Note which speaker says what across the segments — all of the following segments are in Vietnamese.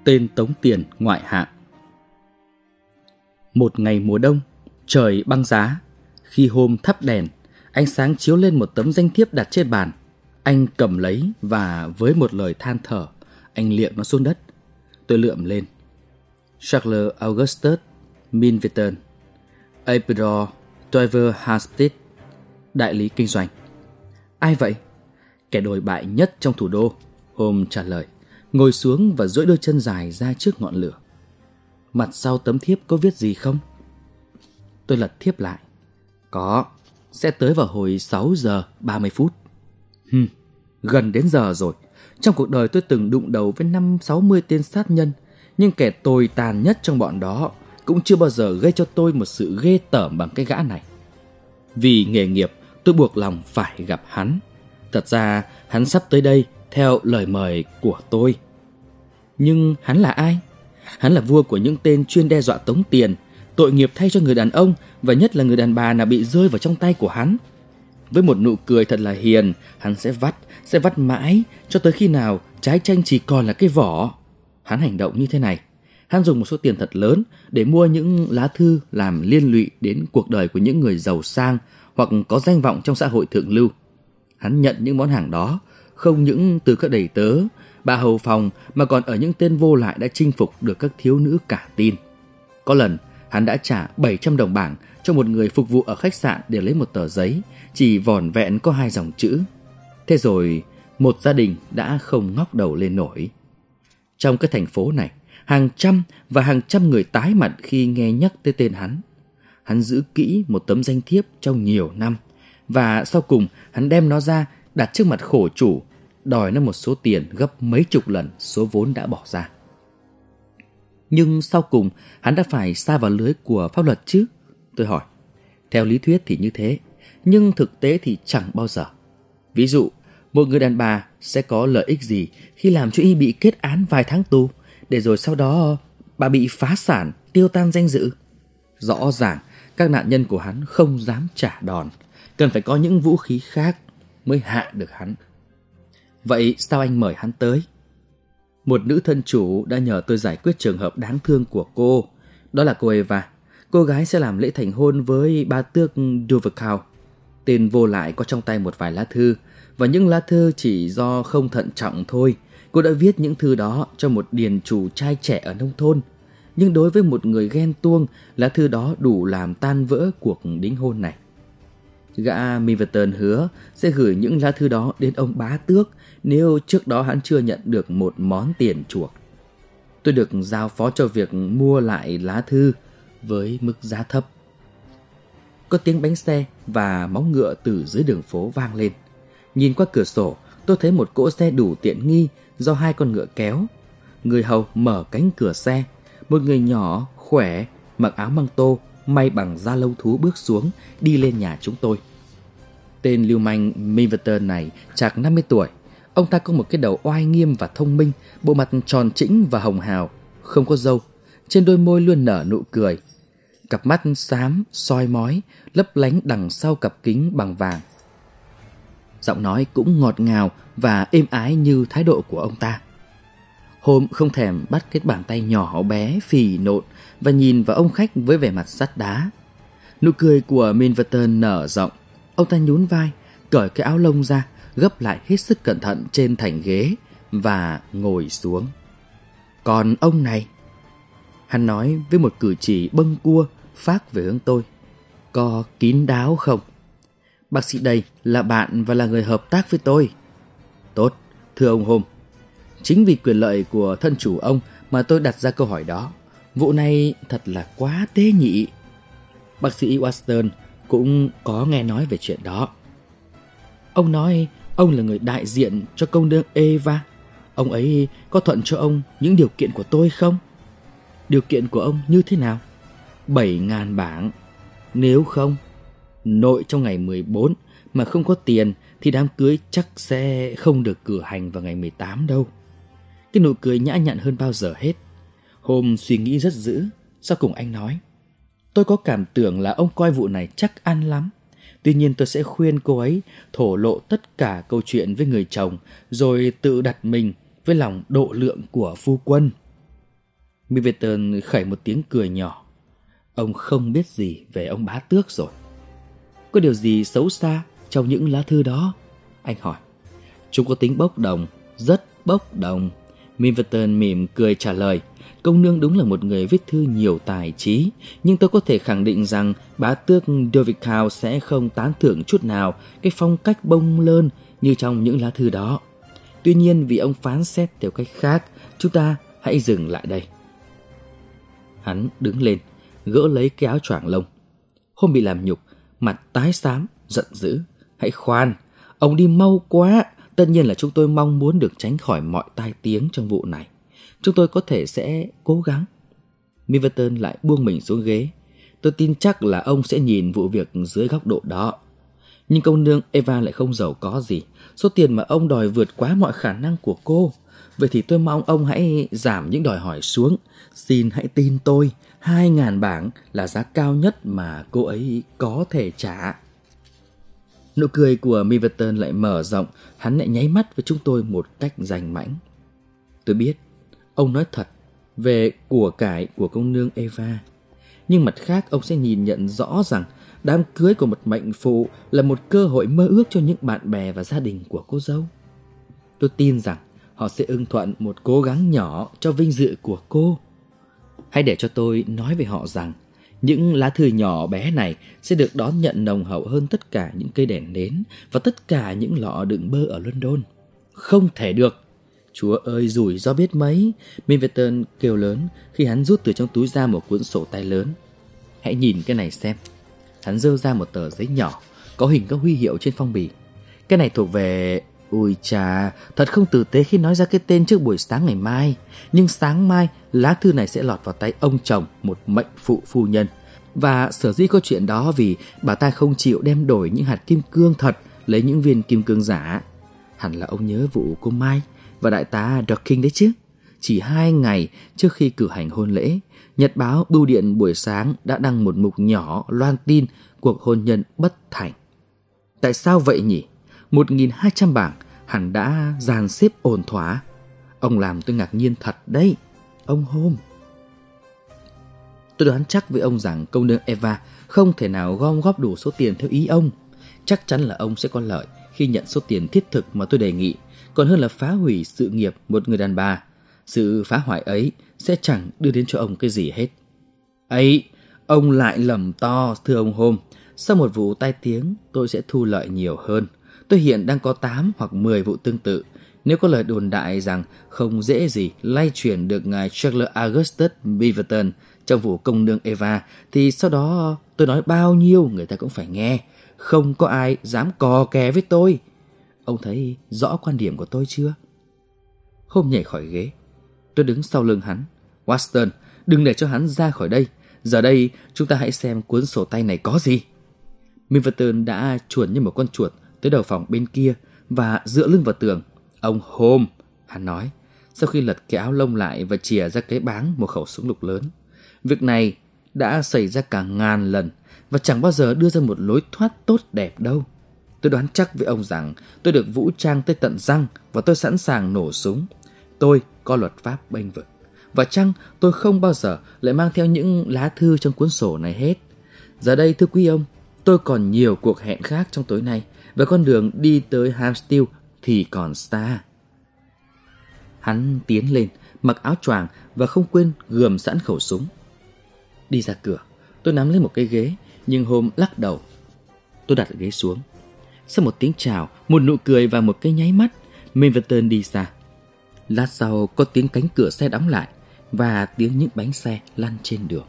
Speaker 1: Tên tống tiền ngoại hạng. Một ngày mùa đông, trời băng giá. Khi hôm thắp đèn, ánh sáng chiếu lên một tấm danh thiếp đặt trên bàn. Anh cầm lấy và với một lời than thở, anh liệng nó xuống đất. Tôi lượm lên. Charles Augustus Minverton, Apero Toiver Hasptit, đại lý kinh doanh. Ai vậy? Kẻ đồi bại nhất trong thủ đô. Holmes trả lời, ngồi xuống và duỗi đôi chân dài ra trước ngọn lửa. Mặt sau tấm thiếp có viết gì không? Tôi lật thiếp lại. Có, sẽ tới vào hồi 6 giờ 30 phút. Gần đến giờ rồi. Trong cuộc đời tôi từng đụng đầu với 50-60 tên sát nhân, nhưng kẻ tồi tàn nhất trong bọn đó cũng chưa bao giờ gây cho tôi một sự ghê tởm bằng cái gã này. Vì nghề nghiệp, tôi buộc lòng phải gặp hắn. Thật ra, hắn sắp tới đây theo lời mời của tôi. Nhưng hắn là ai? Hắn là vua của những tên chuyên đe dọa tống tiền. Tội nghiệp thay cho người đàn ông, và nhất là người đàn bà nào bị rơi vào trong tay của hắn. Với một nụ cười thật là hiền, hắn sẽ vắt mãi cho tới khi nào trái chanh chỉ còn là cái vỏ. Hắn hành động như thế này. Hắn dùng một số tiền thật lớn để mua những lá thư làm liên lụy đến cuộc đời của những người giàu sang hoặc có danh vọng trong xã hội thượng lưu. Hắn nhận những món hàng đó không những từ các đầy tớ, bà hầu phòng, mà còn ở những tên vô lại đã chinh phục được các thiếu nữ cả tin. Có lần, hắn đã trả 700 đồng bảng cho một người phục vụ ở khách sạn để lấy một tờ giấy, chỉ vỏn vẹn có 2 dòng chữ. Thế rồi, một gia đình đã không ngóc đầu lên nổi. Trong cái thành phố này, hàng trăm người tái mặt khi nghe nhắc tới tên hắn. Hắn giữ kỹ một tấm danh thiếp trong nhiều năm, và sau cùng hắn đem nó ra đặt trước mặt khổ chủ, đòi nó một số tiền gấp mấy chục lần số vốn đã bỏ ra. Nhưng sau cùng hắn đã phải sa vào lưới của pháp luật chứ? Tôi hỏi. Theo lý thuyết thì như thế, nhưng thực tế thì chẳng bao giờ. Ví dụ, một người đàn bà sẽ có lợi ích gì khi làm cho y bị kết án vài tháng tù, để rồi sau đó bà bị phá sản, tiêu tan danh dự? Rõ ràng các nạn nhân của hắn không dám trả đòn, cần phải có những vũ khí khác mới hạ được hắn. Vậy sao anh mời hắn tới? Một nữ thân chủ đã nhờ tôi giải quyết trường hợp đáng thương của cô. Đó là cô Eva. Cô gái sẽ làm lễ thành hôn với bá tước Dovercourt. Tên vô lại có trong tay một vài lá thư, và những lá thư chỉ do không thận trọng thôi. Cô đã viết những thư đó cho một điền chủ trai trẻ ở nông thôn. Nhưng đối với một người ghen tuông, lá thư đó đủ làm tan vỡ cuộc đính hôn này. Gã Minverton hứa sẽ gửi những lá thư đó đến ông bá tước nếu trước đó hắn chưa nhận được một món tiền chuộc. Tôi được giao phó cho việc mua lại lá thư với mức giá thấp. Có tiếng bánh xe và móng ngựa từ dưới đường phố vang lên. Nhìn qua cửa sổ, tôi thấy một cỗ xe đủ tiện nghi do 2 con ngựa kéo. Người hầu mở cánh cửa xe. Một người nhỏ, khỏe, mặc áo măng tô, may bằng da lông thú bước xuống, đi lên nhà chúng tôi. Tên lưu manh Minverton này chạc 50 tuổi. Ông ta có một cái đầu oai nghiêm và thông minh, bộ mặt tròn trĩnh và hồng hào, không có râu. Trên đôi môi luôn nở nụ cười. Cặp mắt xám, soi mói, lấp lánh đằng sau cặp kính bằng vàng. Giọng nói cũng ngọt ngào và êm ái như thái độ của ông ta. Hôm không thèm bắt cái bàn tay nhỏ bé, phì nộn và nhìn vào ông khách với vẻ mặt sắt đá. Nụ cười của Minverton nở rộng. Ông ta nhún vai, cởi cái áo lông ra, gấp lại hết sức cẩn thận trên thành ghế và ngồi xuống. Còn ông này, hắn nói với một cử chỉ bâng cua phác về hướng tôi, có kín đáo không? Bác sĩ đây là bạn và là người hợp tác với tôi. Tốt, thưa ông Holmes. Chính vì quyền lợi của thân chủ ông mà tôi đặt ra câu hỏi đó. Vụ này thật là quá tế nhị. Bác sĩ Watson cũng có nghe nói về chuyện đó. Ông nói ông là người đại diện cho công nương Eva. Ông ấy có thuận cho ông những điều kiện của tôi không? Điều kiện của ông như thế nào? 7.000 bảng. Nếu không, nội trong ngày 14 mà không có tiền thì đám cưới chắc sẽ không được cử hành vào ngày 18 đâu. Cái nụ cười nhã nhặn hơn bao giờ hết. Hôm suy nghĩ rất dữ. Sau cùng anh nói, tôi có cảm tưởng là ông coi vụ này chắc ăn lắm. Tuy nhiên tôi sẽ khuyên cô ấy thổ lộ tất cả câu chuyện với người chồng, rồi tự đặt mình với lòng độ lượng của phu quân. Milverton khẩy một tiếng cười nhỏ. Ông không biết gì về ông bá tước rồi. Có điều gì xấu xa trong những lá thư đó? Anh hỏi. Chúng có tính bốc đồng, rất bốc đồng. Milverton mỉm cười trả lời. Công nương đúng là một người viết thư nhiều tài trí, nhưng tôi có thể khẳng định rằng bá tước Dovikau sẽ không tán thưởng chút nào cái phong cách bông lơn như trong những lá thư đó. Tuy nhiên vì ông phán xét theo cách khác, chúng ta hãy dừng lại đây. Hắn đứng lên, gỡ lấy cái áo choàng lông. Hôm bị làm nhục, mặt tái xám, giận dữ. Hãy khoan, ông đi mau quá. Tất nhiên là chúng tôi mong muốn được tránh khỏi mọi tai tiếng trong vụ này. Chúng tôi có thể sẽ cố gắng. Milverton lại buông mình xuống ghế. Tôi tin chắc là ông sẽ nhìn vụ việc dưới góc độ đó. Nhưng công nương Eva lại không giàu có gì. Số tiền mà ông đòi vượt quá mọi khả năng của cô. Vậy thì tôi mong ông hãy giảm những đòi hỏi xuống. Xin hãy tin tôi, 2.000 bảng là giá cao nhất mà cô ấy có thể trả. Nụ cười của Milverton lại mở rộng. Hắn lại nháy mắt với chúng tôi một cách rành mãnh. Tôi biết, ông nói thật về của cải của công nương Eva. Nhưng mặt khác ông sẽ nhìn nhận rõ rằng đám cưới của một mệnh phụ là một cơ hội mơ ước cho những bạn bè và gia đình của cô dâu. Tôi tin rằng họ sẽ ưng thuận một cố gắng nhỏ cho vinh dự của cô. Hãy để cho tôi nói với họ rằng những lá thư nhỏ bé này sẽ được đón nhận nồng hậu hơn tất cả những cây đèn nến và tất cả những lọ đựng bơ ở London. Không thể được. Chúa ơi, rủi ro biết mấy. Milverton kêu lớn khi hắn rút từ trong túi ra một cuốn sổ tay lớn. Hãy nhìn cái này xem. Hắn giơ ra một tờ giấy nhỏ, có hình các huy hiệu trên phong bì. Cái này thuộc về... Ui chà, thật không tử tế khi nói ra cái tên trước buổi sáng ngày mai. Nhưng sáng mai, lá thư này sẽ lọt vào tay ông chồng, một mệnh phụ phu nhân. Và sở dĩ có chuyện đó vì bà ta không chịu đem đổi những hạt kim cương thật lấy những viên kim cương giả. Hẳn là ông nhớ vụ cô Mai và đại tá Dorking đấy chứ. Chỉ 2 ngày trước khi cử hành hôn lễ, nhật báo Bưu điện buổi sáng đã đăng một mục nhỏ loan tin cuộc hôn nhân bất thành. Tại sao vậy nhỉ? 1.200 bảng hẳn đã dàn xếp ổn thỏa. Ông làm tôi ngạc nhiên thật đấy, ông Holmes. Tôi đoán chắc với ông rằng công nương Eva không thể nào gom góp đủ số tiền theo ý ông. Chắc chắn là ông sẽ có lợi khi nhận số tiền thiết thực mà tôi đề nghị, còn hơn là phá hủy sự nghiệp một người đàn bà. Sự phá hoại ấy sẽ chẳng đưa đến cho ông cái gì hết. Ấy, ông lại lầm to, thưa ông Holmes. Sau một vụ tai tiếng, tôi sẽ thu lợi nhiều hơn. Tôi hiện đang có 8 hoặc 10 vụ tương tự. Nếu có lời đồn đại rằng không dễ gì lay chuyển được ngài Charles Augustus Milverton trong vụ công nương Eva, thì sau đó tôi nói bao nhiêu người ta cũng phải nghe. Không có ai dám cò kè với tôi. Ông thấy rõ quan điểm của tôi chưa? Holmes nhảy khỏi ghế. Tôi đứng sau lưng hắn. Watson, đừng để cho hắn ra khỏi đây. Giờ đây chúng ta hãy xem cuốn sổ tay này có gì. Milverton đã chuồn như một con chuột tới đầu phòng bên kia và dựa lưng vào tường. Ông Holmes, hắn nói, sau khi lật cái áo lông lại và chìa ra cái báng một khẩu súng lục lớn. Việc này đã xảy ra cả ngàn lần và chẳng bao giờ đưa ra một lối thoát tốt đẹp đâu. Tôi đoán chắc với ông rằng tôi được vũ trang tới tận răng và tôi sẵn sàng nổ súng. Tôi có luật pháp bênh vực. Và chăng tôi không bao giờ lại mang theo những lá thư trong cuốn sổ này hết. Giờ đây thưa quý ông, tôi còn nhiều cuộc hẹn khác trong tối nay và con đường đi tới Hampstead thì còn xa. Hắn tiến lên, mặc áo choàng và không quên gườm sẵn khẩu súng. Đi ra cửa, tôi nắm lấy một cái ghế, nhưng Holmes lắc đầu. Tôi đặt ghế xuống. Sau một tiếng chào, một nụ cười và một cái nháy mắt, Milverton đi xa. Lát sau có tiếng cánh cửa xe đóng lại và tiếng những bánh xe lăn trên đường.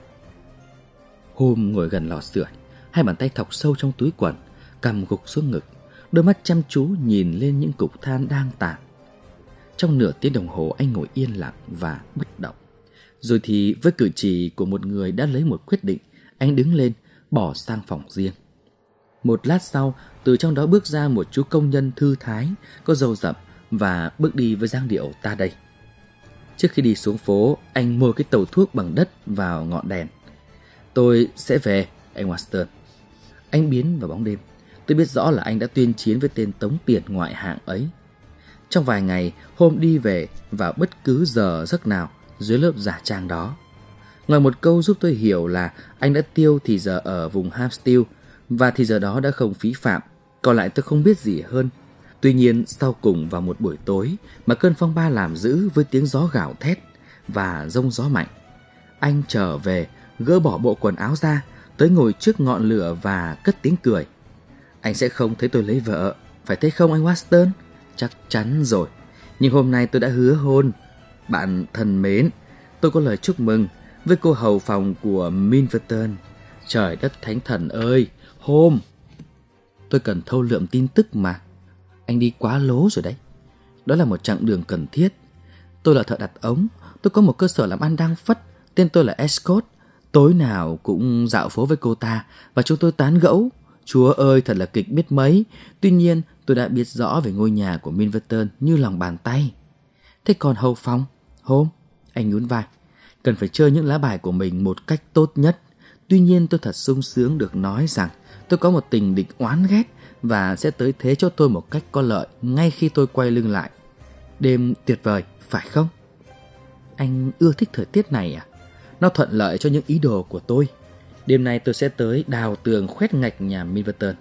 Speaker 1: Holmes ngồi gần lò sưởi, hai bàn tay thọc sâu trong túi quần, cằm gục xuống ngực, đôi mắt chăm chú nhìn lên những cục than đang tàn. Trong nửa tiếng đồng hồ anh ngồi yên lặng và bất động. Rồi thì với cử chỉ của một người đã lấy một quyết định, anh đứng lên, bỏ sang phòng riêng. Một lát sau, từ trong đó bước ra một chú công nhân thư thái, có râu rậm và bước đi với dáng điệu ta đây. Trước khi đi xuống phố, anh môi cái tàu thuốc bằng đất vào ngọn đèn. Tôi sẽ về, anh Watson. Anh biến vào bóng đêm. Tôi biết rõ là anh đã tuyên chiến với tên tống tiền ngoại hạng ấy. Trong vài ngày, Holmes đi về vào bất cứ giờ giấc nào dưới lớp giả trang đó. Ngoài một câu giúp tôi hiểu là anh đã tiêu thì giờ ở vùng Hampstead và thì giờ đó đã không phí phạm, còn lại tôi không biết gì hơn. Tuy nhiên sau cùng vào một buổi tối mà cơn phong ba làm dữ với tiếng gió gào thét và giông gió mạnh, anh trở về, gỡ bỏ bộ quần áo ra, tới ngồi trước ngọn lửa và cất tiếng cười. Anh sẽ không thấy tôi lấy vợ, phải thế không anh Watson? Chắc chắn rồi. Nhưng hôm nay tôi đã hứa hôn. Bạn thân mến, tôi có lời chúc mừng với cô hầu phòng của Milverton. Trời đất thánh thần ơi, tôi cần thâu lượm tin tức mà. Anh đi quá lố rồi đấy. Đó là một chặng đường cần thiết. Tôi là thợ đặt ống, tôi có một cơ sở làm ăn đang phất, tên tôi là Escott. Tối nào cũng dạo phố với cô ta và chúng tôi tán gẫu. Chúa ơi, thật là kịch biết mấy. Tuy nhiên tôi đã biết rõ về ngôi nhà của Milverton như lòng bàn tay. Thế còn hầu phòng, anh nhún vai. Cần phải chơi những lá bài của mình một cách tốt nhất. Tuy nhiên tôi thật sung sướng được nói rằng tôi có một tình địch oán ghét và sẽ tới thế cho tôi một cách có lợi ngay khi tôi quay lưng lại. Đêm tuyệt vời, phải không? Anh ưa thích thời tiết này à? Nó thuận lợi cho những ý đồ của tôi. Đêm nay tôi sẽ tới đào tường khoét ngạch nhà Milverton.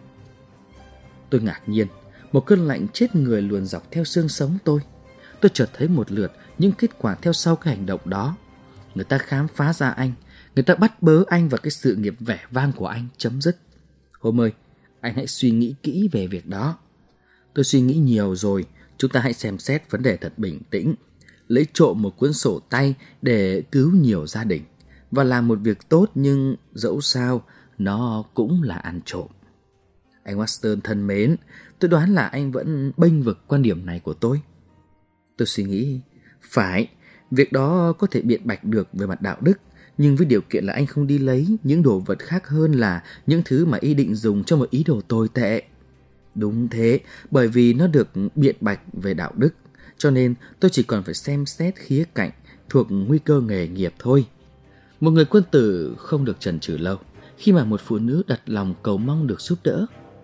Speaker 1: Tôi ngạc nhiên, một cơn lạnh chết người luồn dọc theo xương sống tôi. Tôi chợt thấy một lượt những kết quả theo sau cái hành động đó. Người ta khám phá ra anh, người ta bắt bớ anh và cái sự nghiệp vẻ vang của anh chấm dứt. Hôm ơi, anh hãy suy nghĩ kỹ về việc đó. Tôi suy nghĩ nhiều rồi, chúng ta hãy xem xét vấn đề thật bình tĩnh. Lấy trộm một cuốn sổ tay để cứu nhiều gia đình và làm một việc tốt, nhưng dẫu sao nó cũng là ăn trộm. Anh Watson thân mến, tôi đoán là anh vẫn bênh vực quan điểm này của tôi. Tôi suy nghĩ, phải, việc đó có thể biện bạch được về mặt đạo đức, nhưng với điều kiện là anh không đi lấy những đồ vật khác hơn là những thứ mà ý định dùng cho một ý đồ tồi tệ. Đúng thế, bởi vì nó được biện bạch về đạo đức, cho nên tôi chỉ còn phải xem xét khía cạnh thuộc nguy cơ nghề nghiệp thôi. Một người quân tử không được chần chừ lâu khi mà một phụ nữ đặt lòng cầu mong được giúp đỡ.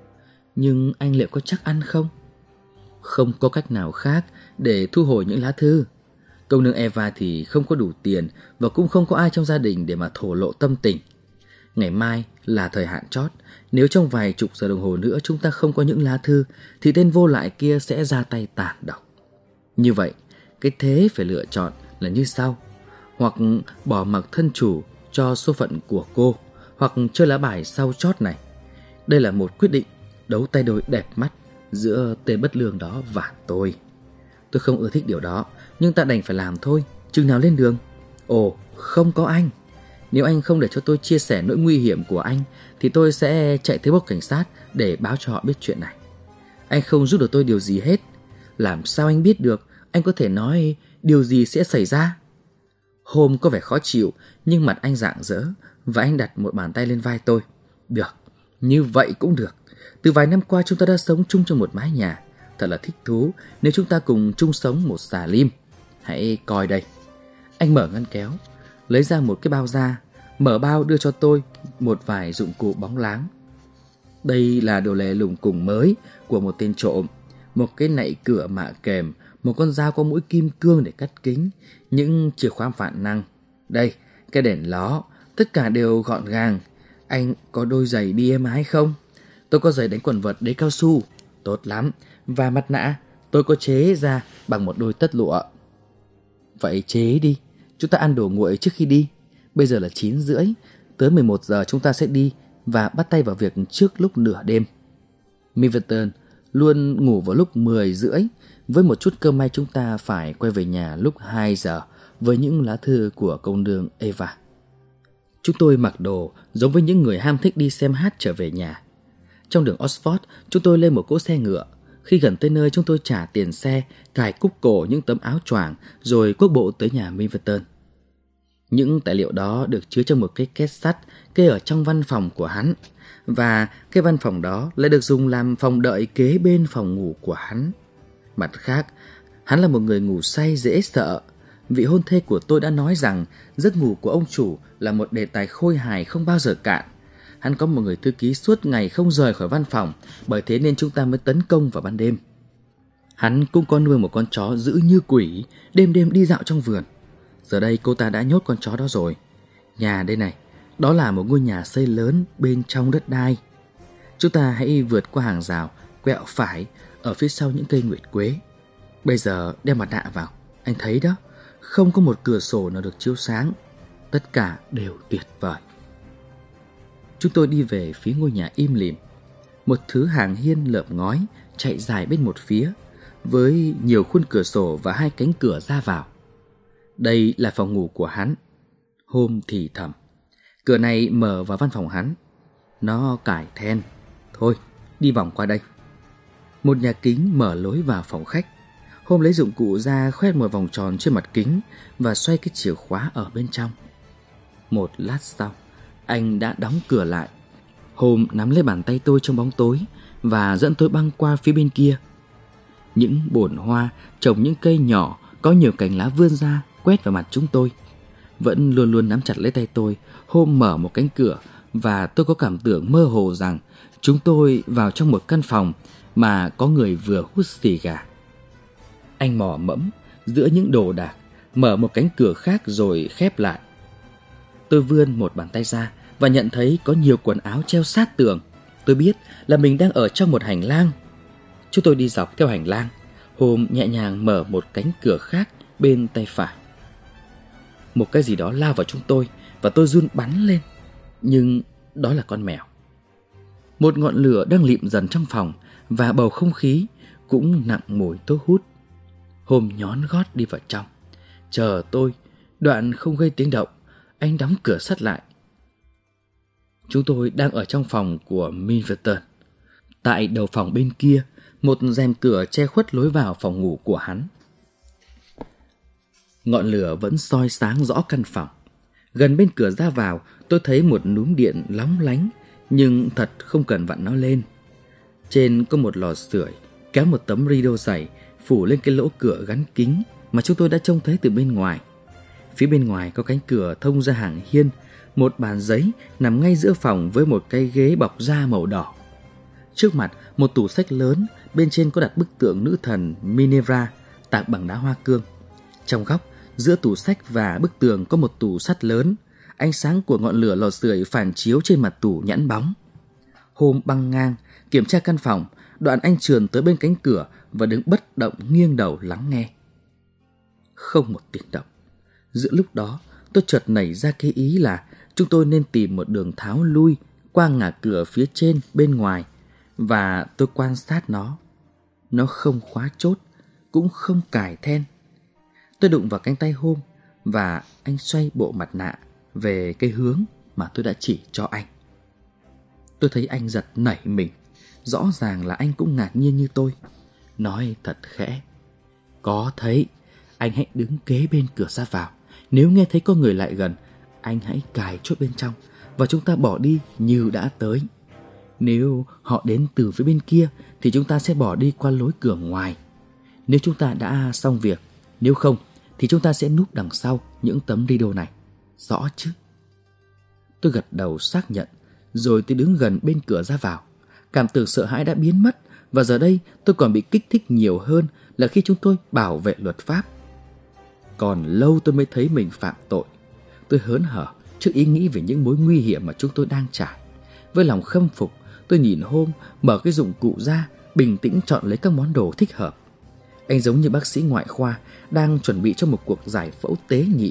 Speaker 1: Nhưng anh liệu có chắc ăn không? Không có cách nào khác để thu hồi những lá thư. Công nương Eva thì không có đủ tiền và cũng không có ai trong gia đình để mà thổ lộ tâm tình. Ngày mai là thời hạn chót. Nếu trong vài chục giờ đồng hồ nữa chúng ta không có những lá thư thì tên vô lại kia sẽ ra tay tàn độc. Như vậy, cái thế phải lựa chọn là như sau: hoặc bỏ mặc thân chủ cho số phận của cô, hoặc chơi lá bài sau chót này. Đây là một quyết định đấu tay đôi đẹp mắt giữa tên bất lương đó và tôi. Tôi không ưa thích điều đó, nhưng ta đành phải làm thôi. Chừng nào lên đường? Ồ, không có anh. Nếu anh không để cho tôi chia sẻ nỗi nguy hiểm của anh thì tôi sẽ chạy tới bốc cảnh sát để báo cho họ biết chuyện này. Anh không giúp được tôi điều gì hết. Làm sao anh biết được? Anh có thể nói điều gì sẽ xảy ra? Hôm có vẻ khó chịu, nhưng mặt anh rạng rỡ và anh đặt một bàn tay lên vai tôi. Được, như vậy cũng được. Từ vài năm qua chúng ta đã sống chung trong một mái nhà. Thật là thích thú nếu chúng ta cùng chung sống một xà lim. Hãy coi đây. Anh mở ngăn kéo, lấy ra một cái bao da, mở bao đưa cho tôi một vài dụng cụ bóng láng. Đây là đồ lề lủng củng mới của một tên trộm. Một cái nạy cửa mạ kềm, một con dao có mũi kim cương để cắt kính, những chìa khóa vạn năng. Đây, cái đèn ló, tất cả đều gọn gàng. Anh có đôi giày đi êm ái không? Tôi có giày đánh quần vợt đế cao su, tốt lắm. Và mặt nạ, tôi có chế ra bằng một đôi tất lụa. Vậy chế đi, chúng ta ăn đồ nguội trước khi đi. Bây giờ là 9:30, tới 11 giờ chúng ta sẽ đi và bắt tay vào việc trước lúc nửa đêm. Milverton luôn ngủ vào lúc 10:30. Với một chút cơ may chúng ta phải quay về nhà lúc 2 giờ với những lá thư của công nương Eva. Chúng tôi mặc đồ giống với những người ham thích đi xem hát trở về nhà. Trong đường Oxford, chúng tôi lên một cỗ xe ngựa. Khi gần tới nơi, chúng tôi trả tiền xe, cài cúc cổ những tấm áo choàng, rồi cuốc bộ tới nhà Milverton. Những tài liệu đó được chứa trong một cái két sắt kê ở trong văn phòng của hắn, và cái văn phòng đó lại được dùng làm phòng đợi kế bên phòng ngủ của hắn. Mặt khác, hắn là một người ngủ say dễ sợ. Vị hôn thê của tôi đã nói rằng giấc ngủ của ông chủ là một đề tài khôi hài không bao giờ cạn. Hắn có một người thư ký suốt ngày không rời khỏi văn phòng, bởi thế nên chúng ta mới tấn công vào ban đêm. Hắn cũng có nuôi một con chó dữ như quỷ, đêm đêm đi dạo trong vườn. Giờ đây cô ta đã nhốt con chó đó rồi. Nhà đây này, đó là một ngôi nhà xây lớn bên trong đất đai. Chúng ta hãy vượt qua hàng rào, quẹo phải ở phía sau những cây nguyệt quế. Bây giờ đeo mặt nạ vào, anh thấy đó, không có một cửa sổ nào được chiếu sáng. Tất cả đều tuyệt vời. Chúng tôi đi về phía ngôi nhà im lìm. Một thứ hàng hiên lợp ngói chạy dài bên một phía, với nhiều khuôn cửa sổ và 2 cánh cửa ra vào. Đây là phòng ngủ của hắn. Hôm thì thầm. Cửa này mở vào văn phòng hắn. Nó cài then. Thôi, đi vòng qua đây. Một nhà kính mở lối vào phòng khách. Hôm lấy dụng cụ ra khoét một vòng tròn trên mặt kính và xoay cái chìa khóa ở bên trong. Một lát sau, anh đã đóng cửa lại. Hôm nắm lấy bàn tay tôi trong bóng tối và dẫn tôi băng qua phía bên kia. Những bồn hoa trồng những cây nhỏ có nhiều cành lá vươn ra quét vào mặt chúng tôi. Vẫn luôn luôn nắm chặt lấy tay tôi. Hôm mở một cánh cửa và tôi có cảm tưởng mơ hồ rằng chúng tôi vào trong một căn phòng mà có người vừa hút xì gà. Anh mò mẫm giữa những đồ đạc, mở một cánh cửa khác rồi khép lại. Tôi vươn một bàn tay ra và nhận thấy có nhiều quần áo treo sát tường. Tôi biết là mình đang ở trong một hành lang. Chúng tôi đi dọc theo hành lang. Hôm nhẹ nhàng mở một cánh cửa khác bên tay phải. Một cái gì đó lao vào chúng tôi và tôi run bắn lên. Nhưng đó là con mèo. Một ngọn lửa đang lịm dần trong phòng và bầu không khí cũng nặng mùi thuốc hút. Hôm nhón gót đi vào trong. Chờ tôi, đoạn không gây tiếng động. Anh đóng cửa sắt lại. Chúng tôi đang ở trong phòng của Milverton. Tại đầu phòng bên kia, một rèm cửa che khuất lối vào phòng ngủ của hắn. Ngọn lửa vẫn soi sáng rõ căn phòng. Gần bên cửa ra vào, tôi thấy một núm điện lóng lánh, nhưng thật không cần vặn nó lên. Trên có một lò sưởi, kéo một tấm rideau dày phủ lên cái lỗ cửa gắn kính mà chúng tôi đã trông thấy từ bên ngoài. Phía bên ngoài có cánh cửa thông ra hàng hiên. Một bàn giấy nằm ngay giữa phòng với một cái ghế bọc da màu đỏ. Trước mặt một tủ sách lớn, bên trên có đặt bức tượng nữ thần Minerva tạc bằng đá hoa cương. Trong góc, giữa tủ sách và bức tường có một tủ sắt lớn. Ánh sáng của ngọn lửa lò sưởi phản chiếu trên mặt tủ nhẵn bóng. Hôm băng ngang kiểm tra căn phòng, đoạn anh trườn tới bên cánh cửa và đứng bất động nghiêng đầu lắng nghe. Không một tiếng động. Giữa lúc đó, tôi chợt nảy ra cái ý là chúng tôi nên tìm một đường tháo lui qua ngả cửa phía trên bên ngoài, và tôi quan sát nó. Nó không khóa chốt, cũng không cài then. Tôi đụng vào cánh tay Hôm và anh xoay bộ mặt nạ về cái hướng mà tôi đã chỉ cho anh. Tôi thấy anh giật nảy mình. Rõ ràng là anh cũng ngạc nhiên như tôi. Nói thật khẽ: có thấy. Anh hãy đứng kế bên cửa ra vào. Nếu nghe thấy có người lại gần, anh hãy cài chốt bên trong và chúng ta bỏ đi như đã tới. Nếu họ đến từ phía bên kia thì chúng ta sẽ bỏ đi qua lối cửa ngoài. Nếu chúng ta đã xong việc, nếu không thì chúng ta sẽ núp đằng sau những tấm rideau này. Rõ chứ? Tôi gật đầu xác nhận, rồi tôi đứng gần bên cửa ra vào. Cảm tưởng sợ hãi đã biến mất, và giờ đây tôi còn bị kích thích nhiều hơn là khi chúng tôi bảo vệ luật pháp. Còn lâu tôi mới thấy mình phạm tội. Tôi hớn hở trước ý nghĩ về những mối nguy hiểm mà chúng tôi đang trải. Với lòng khâm phục, tôi nhìn Hôm mở cái dụng cụ ra, bình tĩnh chọn lấy các món đồ thích hợp. Anh giống như bác sĩ ngoại khoa đang chuẩn bị cho một cuộc giải phẫu tế nhị.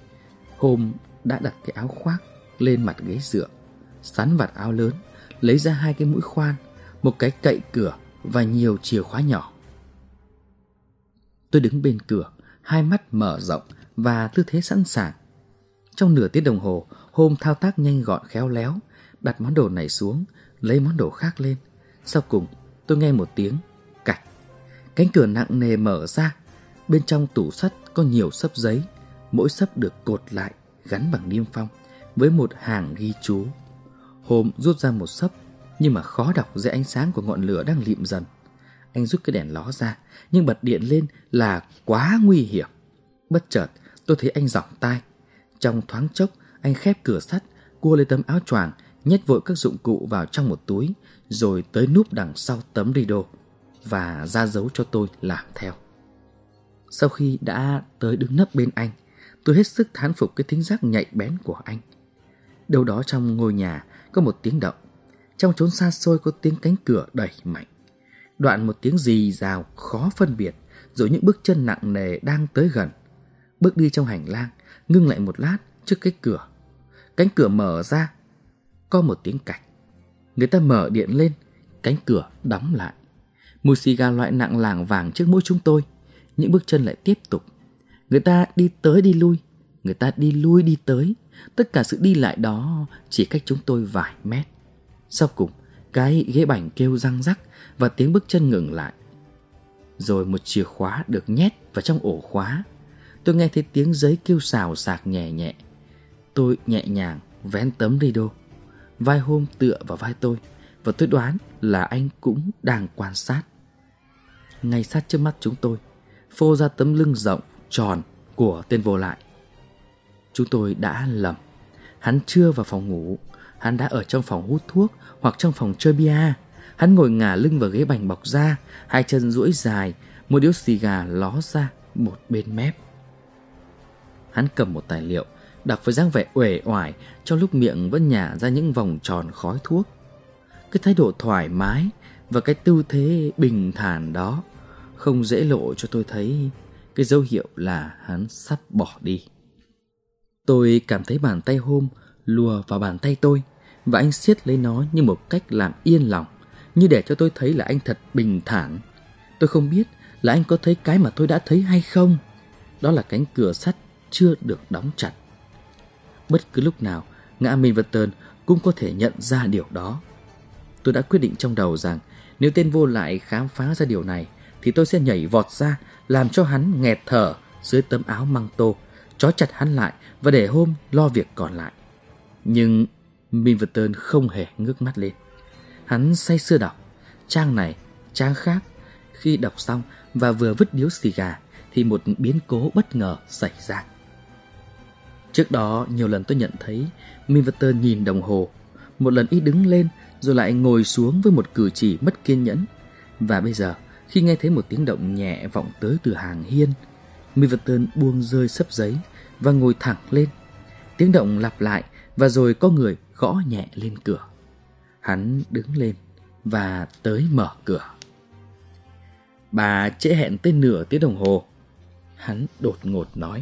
Speaker 1: Hôm đã đặt cái áo khoác lên mặt ghế dựa, sắn vạt áo lớn, lấy ra 2 cái mũi khoan, một cái cậy cửa và nhiều chìa khóa nhỏ. Tôi đứng bên cửa, hai mắt mở rộng và tư thế sẵn sàng. Trong nửa tiếng đồng hồ, Hôm thao tác nhanh gọn khéo léo, đặt món đồ này xuống, lấy món đồ khác lên. Sau cùng, tôi nghe một tiếng cạch. Cánh cửa nặng nề mở ra. Bên trong tủ sắt có nhiều xấp giấy, mỗi xấp được cột lại, gắn bằng niêm phong, với một hàng ghi chú. Hôm rút ra một xấp, nhưng mà khó đọc dưới ánh sáng của ngọn lửa đang lịm dần. Anh rút cái đèn ló ra, nhưng bật điện lên là quá nguy hiểm. Bất chợt, tôi thấy anh giỏng tai. Trong thoáng chốc, anh khép cửa sắt, cua lấy tấm áo choàng, nhét vội các dụng cụ vào trong một túi, rồi tới núp đằng sau tấm rideau và ra dấu cho tôi làm theo. Sau khi đã tới đứng nấp bên anh, tôi hết sức thán phục cái thính giác nhạy bén của anh. đâu đó trong ngôi nhà có một tiếng động. Trong chốn xa xôi có tiếng cánh cửa đẩy mạnh. Đoạn một tiếng rì rào khó phân biệt, rồi những bước chân nặng nề đang tới gần. Bước đi trong hành lang, ngưng lại một lát trước cái cửa. Cánh cửa mở ra, có một tiếng cạch. Người ta mở điện lên, cánh cửa đóng lại. Mùi xì gà loại nặng lảng vàng trước mũi chúng tôi. Những bước chân lại tiếp tục. Người ta đi tới đi lui, người ta đi lui đi tới. Tất cả sự đi lại đó chỉ cách chúng tôi vài mét. Sau cùng, cái ghế bành kêu răng rắc và tiếng bước chân ngừng lại. Rồi một chìa khóa được nhét vào trong ổ khóa. Tôi nghe thấy tiếng giấy kêu xào xạc nhẹ nhẹ. Tôi nhẹ nhàng vén tấm rideau. Vai Hôm tựa vào vai tôi, và tôi đoán là anh cũng đang quan sát. Ngay sát trước mắt chúng tôi, phô ra tấm lưng rộng, tròn của tên vô lại. Chúng tôi đã lầm. Hắn chưa vào phòng ngủ. Hắn đã ở trong phòng hút thuốc hoặc trong phòng chơi bia. Hắn ngồi ngả lưng vào ghế bành bọc da, hai chân duỗi dài, một điếu xì gà ló ra một bên mép. Hắn cầm một tài liệu, đọc với dáng vẻ uể oải, trong lúc miệng vẫn nhả ra những vòng tròn khói thuốc. Cái thái độ thoải mái và cái tư thế bình thản đó không dễ lộ cho tôi thấy cái dấu hiệu là hắn sắp bỏ đi. Tôi cảm thấy bàn tay Hôm lùa vào bàn tay tôi, và anh siết lấy nó như một cách làm yên lòng, như để cho tôi thấy là anh thật bình thản. Tôi không biết là anh có thấy cái mà tôi đã thấy hay không. Đó là cánh cửa sắt chưa được đóng chặt. Bất cứ lúc nào, ngã Milverton cũng có thể nhận ra điều đó. Tôi đã quyết định trong đầu rằng nếu tên vô lại khám phá ra điều này thì tôi sẽ nhảy vọt ra, làm cho hắn nghẹt thở dưới tấm áo măng tô, trói chặt hắn lại và để Hôm lo việc còn lại. Nhưng Milverton không hề ngước mắt lên. Hắn say sưa đọc, trang này, trang khác. Khi đọc xong và vừa vứt điếu xì gà thì một biến cố bất ngờ xảy ra. Trước đó nhiều lần tôi nhận thấy Milverton nhìn đồng hồ. Một lần y đứng lên rồi lại ngồi xuống với một cử chỉ mất kiên nhẫn. Và bây giờ, khi nghe thấy một tiếng động nhẹ vọng tới từ hàng hiên, Milverton buông rơi xấp giấy và ngồi thẳng lên. Tiếng động lặp lại và rồi có người gõ nhẹ lên cửa. Hắn đứng lên và tới mở cửa. "Bà trễ hẹn tới nửa tiếng đồng hồ," hắn đột ngột nói.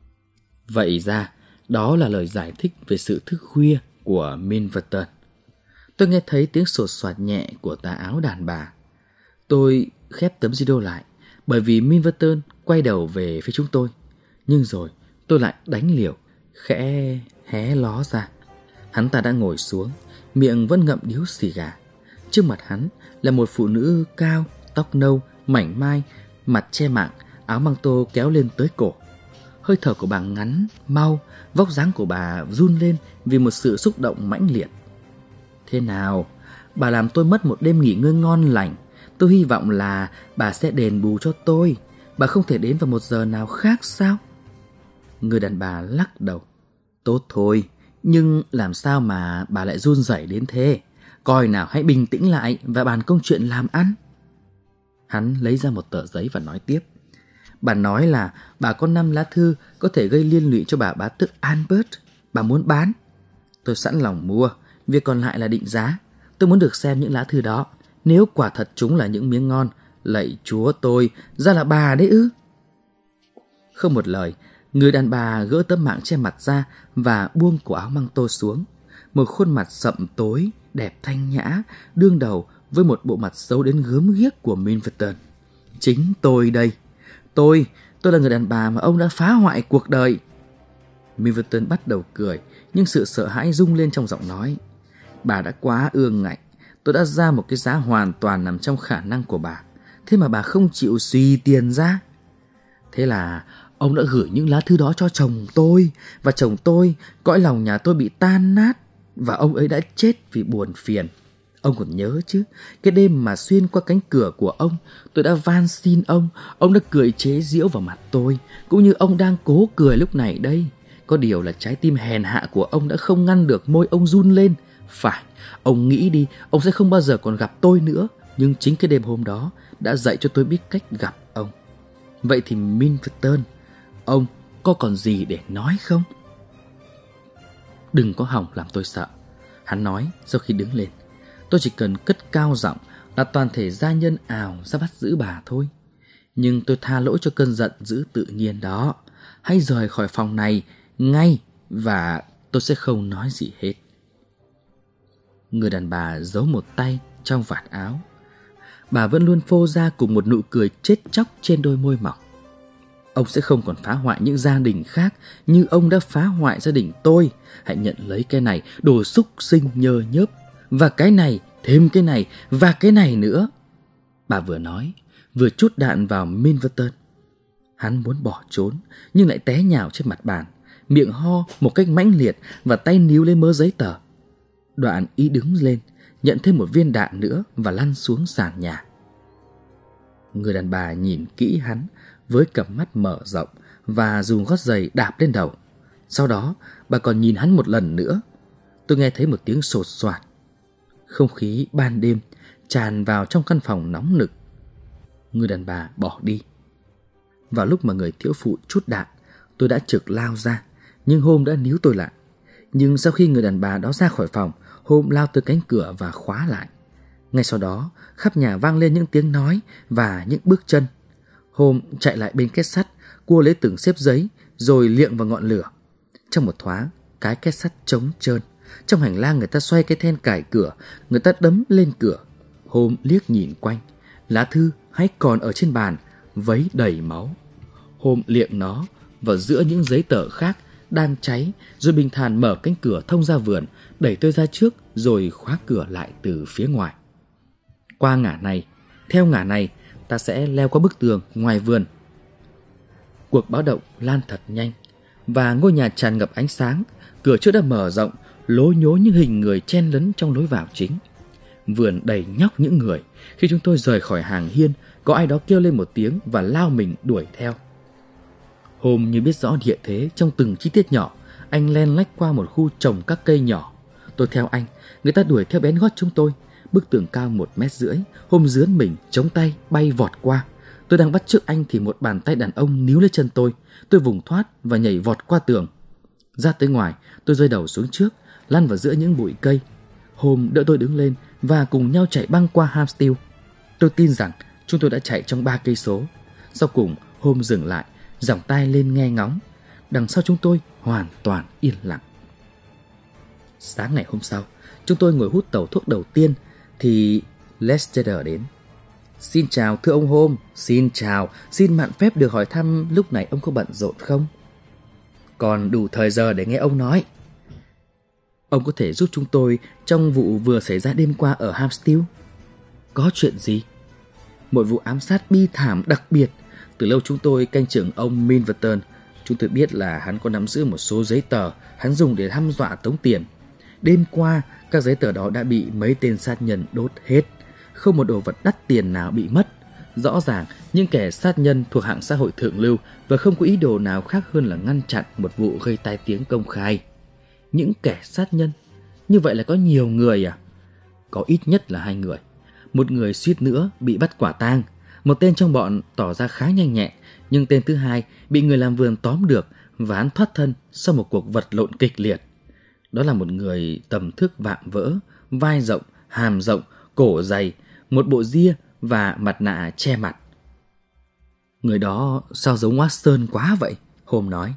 Speaker 1: Vậy ra, đó là lời giải thích về sự thức khuya của Milverton. Tôi nghe thấy tiếng sột soạt nhẹ của tà áo đàn bà. Tôi khép tấm rideau lại, bởi vì Milverton quay đầu về phía chúng tôi. Nhưng rồi tôi lại đánh liều, khẽ hé ló ra. Hắn ta đã ngồi xuống, miệng vẫn ngậm điếu xì gà. Trước mặt hắn là một phụ nữ cao, tóc nâu, mảnh mai, mặt che mạng, áo măng tô kéo lên tới cổ. Hơi thở của bà ngắn, mau, vóc dáng của bà run lên vì một sự xúc động mãnh liệt. "Thế nào? Bà làm tôi mất một đêm nghỉ ngơi ngon lành. Tôi hy vọng là bà sẽ đền bù cho tôi. Bà không thể đến vào một giờ nào khác sao?" Người đàn bà lắc đầu. "Tốt thôi, nhưng làm sao mà bà lại run rẩy đến thế? Coi nào, hãy bình tĩnh lại và bàn công chuyện làm ăn." Hắn lấy ra một tờ giấy và nói tiếp. "Bà nói là bà có 5 lá thư có thể gây liên lụy cho bà bá tước Albert. Bà muốn bán. Tôi sẵn lòng mua. Việc còn lại là định giá. Tôi muốn được xem những lá thư đó. Nếu quả thật chúng là những miếng ngon, lạy Chúa tôi, ra là bà đấy ư?" Không một lời, người đàn bà gỡ tấm mạng che mặt ra và buông cổ áo măng tô xuống. Một khuôn mặt sậm tối, đẹp thanh nhã, đương đầu với một bộ mặt xấu đến gớm ghiếc của Milverton. "Chính tôi đây. Tôi là người đàn bà mà ông đã phá hoại cuộc đời." Milverton bắt đầu cười, nhưng sự sợ hãi rung lên trong giọng nói. "Bà đã quá ương ngạnh. Tôi đã ra một cái giá hoàn toàn nằm trong khả năng của bà. Thế mà bà không chịu suy tiền ra. Thế là ông đã gửi những lá thư đó cho chồng tôi. Và chồng tôi, cõi lòng nhà tôi bị tan nát. Và ông ấy đã chết vì buồn phiền. Ông còn nhớ chứ, cái đêm mà xuyên qua cánh cửa của ông, tôi đã van xin ông đã cười chế giễu vào mặt tôi, cũng như ông đang cố cười lúc này đây. Có điều là trái tim hèn hạ của ông đã không ngăn được môi ông run lên. Phải, ông nghĩ đi, ông sẽ không bao giờ còn gặp tôi nữa. Nhưng chính cái đêm hôm đó đã dạy cho tôi biết cách gặp ông. Vậy thì Milverton, ông có còn gì để nói không?" đừng có hòng làm tôi sợ. Hắn nói sau khi đứng lên. Tôi chỉ cần cất cao giọng là toàn thể gia nhân ào ra bắt giữ bà thôi. Nhưng tôi tha lỗi cho cơn giận dữ tự nhiên đó. Hãy rời khỏi phòng này ngay và tôi sẽ không nói gì hết. Người đàn bà giấu một tay trong vạt áo. Bà vẫn luôn phô ra cùng một nụ cười chết chóc trên đôi môi mỏng. Ông sẽ không còn phá hoại những gia đình khác như ông đã phá hoại gia đình tôi. Hãy nhận lấy cái này, đồ xúc sinh nhơ nhớp. Và cái này, thêm cái này, và cái này nữa. Bà vừa nói, vừa trút đạn vào Milverton. Hắn muốn bỏ trốn, nhưng lại té nhào trên mặt bàn, miệng ho một cách mãnh liệt và tay níu lấy mớ giấy tờ. Đoạn ý đứng lên, nhận thêm một viên đạn nữa và lăn xuống sàn nhà. Người đàn bà nhìn kỹ hắn với cặp mắt mở rộng và dùng gót giày đạp lên đầu. Sau đó bà còn nhìn hắn một lần nữa. Tôi nghe thấy một tiếng sột soạt. Không khí ban đêm tràn vào trong căn phòng nóng nực. Người đàn bà bỏ đi. Vào lúc mà người thiếu phụ trút đạn, tôi đã trực lao ra, nhưng Hôm đã níu tôi lại. Nhưng sau khi người đàn bà đó ra khỏi phòng, Hôm lao tới cánh cửa và khóa lại. Ngay sau đó, khắp nhà vang lên những tiếng nói và những bước chân. Hôm chạy lại bên két sắt, cua lấy từng xếp giấy, rồi liệng vào ngọn lửa. Trong một thoáng, cái két sắt trống trơn. Trong hành lang người ta xoay cái then cài cửa, người ta đấm lên cửa. Hôm liếc nhìn quanh, lá thư hãy còn ở trên bàn, vấy đầy máu. Hôm liệng nó vào giữa những giấy tờ khác đang cháy, rồi bình thản mở cánh cửa thông ra vườn, đẩy tôi ra trước, rồi khóa cửa lại từ phía ngoài. Qua ngả này, theo ngả này, ta sẽ leo qua bức tường ngoài vườn. Cuộc báo động lan thật nhanh, và ngôi nhà tràn ngập ánh sáng. Cửa trước đã mở rộng, lố nhố những hình người chen lấn trong lối vào chính. Vườn đầy nhóc những người. Khi chúng tôi rời khỏi hàng hiên, có ai đó kêu lên một tiếng và lao mình đuổi theo. Hôm như biết rõ địa thế trong từng chi tiết nhỏ, anh len lách qua một khu trồng các cây nhỏ. Tôi theo anh, người ta đuổi theo bén gót chúng tôi. Bức tường cao 1,5 mét. Hôm dướn mình, chống tay, bay vọt qua. Tôi đang bắt chước anh thì một bàn tay đàn ông níu lấy chân tôi. Tôi vùng thoát và nhảy vọt qua tường. Ra tới ngoài, tôi rơi đầu xuống trước, lăn vào giữa những bụi cây. Hôm đỡ tôi đứng lên và cùng nhau chạy băng qua Hampstead. Tôi tin rằng chúng tôi đã chạy trong 3 cây số. Sau cùng, Hôm dừng lại, giỏng tai lên nghe ngóng. Đằng sau chúng tôi hoàn toàn yên lặng. Sáng ngày hôm sau, chúng tôi ngồi hút tẩu thuốc đầu tiên thì Lester đến. Xin chào thưa ông Hôm. Xin chào, xin mạn phép được hỏi thăm lúc này ông có bận rộn không? Còn đủ thời giờ để nghe ông nói. Ông có thể giúp chúng tôi trong vụ vừa xảy ra đêm qua ở Hampstead? Có chuyện gì? Một vụ ám sát bi thảm đặc biệt. Từ lâu chúng tôi canh chừng ông Milverton. Chúng tôi biết là hắn có nắm giữ một số giấy tờ hắn dùng để hăm dọa tống tiền. Đêm qua, các giấy tờ đó đã bị mấy tên sát nhân đốt hết. Không một đồ vật đắt tiền nào bị mất. Rõ ràng, những kẻ sát nhân thuộc hạng xã hội thượng lưu và không có ý đồ nào khác hơn là ngăn chặn một vụ gây tai tiếng công khai. Những kẻ sát nhân? Như vậy là có nhiều người à? Có ít nhất là 2 người. Một người suýt nữa bị bắt quả tang. Một tên trong bọn tỏ ra khá nhanh nhẹn, nhưng tên thứ hai bị người làm vườn tóm được và hắn thoát thân sau một cuộc vật lộn kịch liệt. Đó là một người tầm thước vạm vỡ, vai rộng, hàm rộng, cổ dày, một bộ ria và mặt nạ che mặt. Người đó sao giống Watson quá vậy? Hôm nói.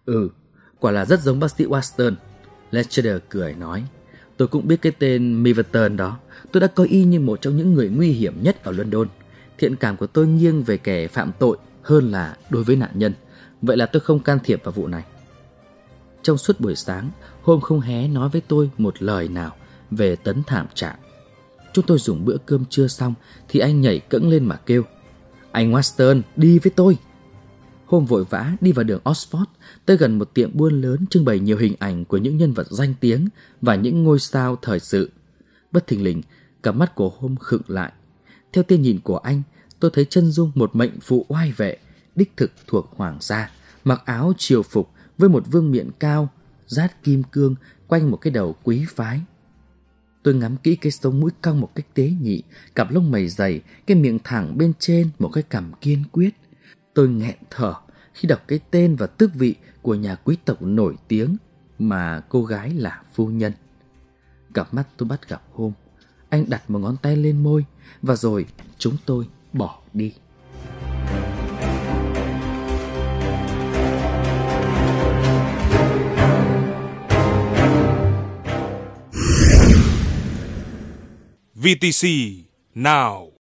Speaker 1: Quả là rất giống bác sĩ Watson. Lester cười nói. Tôi cũng biết cái tên Milverton đó. Tôi đã coi y như một trong những người nguy hiểm nhất ở London. Thiện cảm của tôi nghiêng về kẻ phạm tội hơn là đối với nạn nhân. Vậy là tôi không can thiệp vào vụ này. Trong suốt buổi sáng, Hôm không hé nói với tôi một lời nào về tấn thảm trạng. Chúng tôi dùng bữa cơm trưa xong thì anh nhảy cẫng lên mà kêu. Anh Watson, đi với tôi. Hôm vội vã đi vào đường Oxford, tới gần một tiệm buôn lớn trưng bày nhiều hình ảnh của những nhân vật danh tiếng và những ngôi sao thời sự. Bất thình lình, cặp mắt của Hôm khựng lại. Theo tia nhìn của anh, tôi thấy chân dung một mệnh phụ oai vệ, đích thực thuộc hoàng gia, mặc áo triều phục với một vương miện cao, dát kim cương quanh một cái đầu quý phái. Tôi ngắm kỹ cái sống mũi cong một cách tế nhị, cặp lông mày dày, cái miệng thẳng bên trên một cái cằm kiên quyết. Tôi nghẹn thở khi đọc cái tên và tước vị của nhà quý tộc nổi tiếng mà cô gái là phu nhân. Cặp mắt tôi bắt gặp Hôm. Anh đặt một ngón tay lên môi và rồi chúng tôi bỏ đi.
Speaker 2: VTC Now.